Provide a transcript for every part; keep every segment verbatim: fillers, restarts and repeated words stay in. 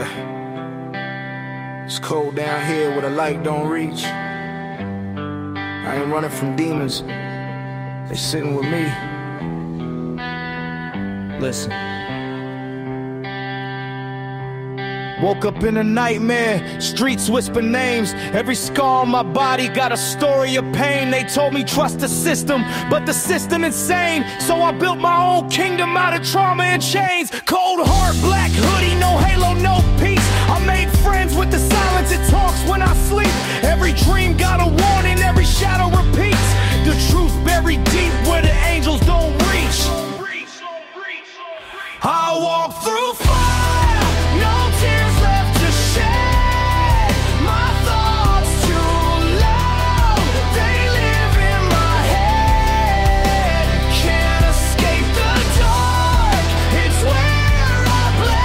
Yeah. It's cold down here where the light don't reach. I ain't running from demons. They sitting with me. Listen. Woke up in a nightmare, streets whisper names. Every scar on my body got a story of pain. They told me trust the system, but the system insane. So I built my own kingdom out of trauma and chains. Cold heart, black hoodie, no halo, no peace. I made friends with the silence, it talks when I sleep. Every dream got a warning, every shadow repeats. The truth buried deep where the angels don't reach. I walk through fire, no tears left to shed. My thoughts too loud, they live in my head. Can't escape the dark, it's where I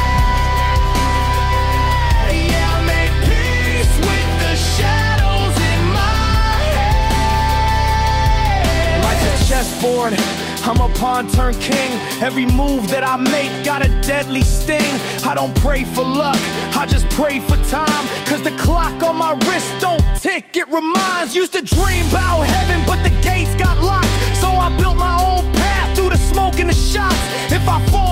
play. Yeah, I made peace with the shadows in my head. Like a chessboard, I'm a pawn turned king. Every move that I make got a deadly sting. I don't pray for luck, I just pray for time. Cause the clock on my wrist don't tick, it reminds. Used to dream about heaven, but the gates got locked. So I built my own path through the smoke and the shots. If I fall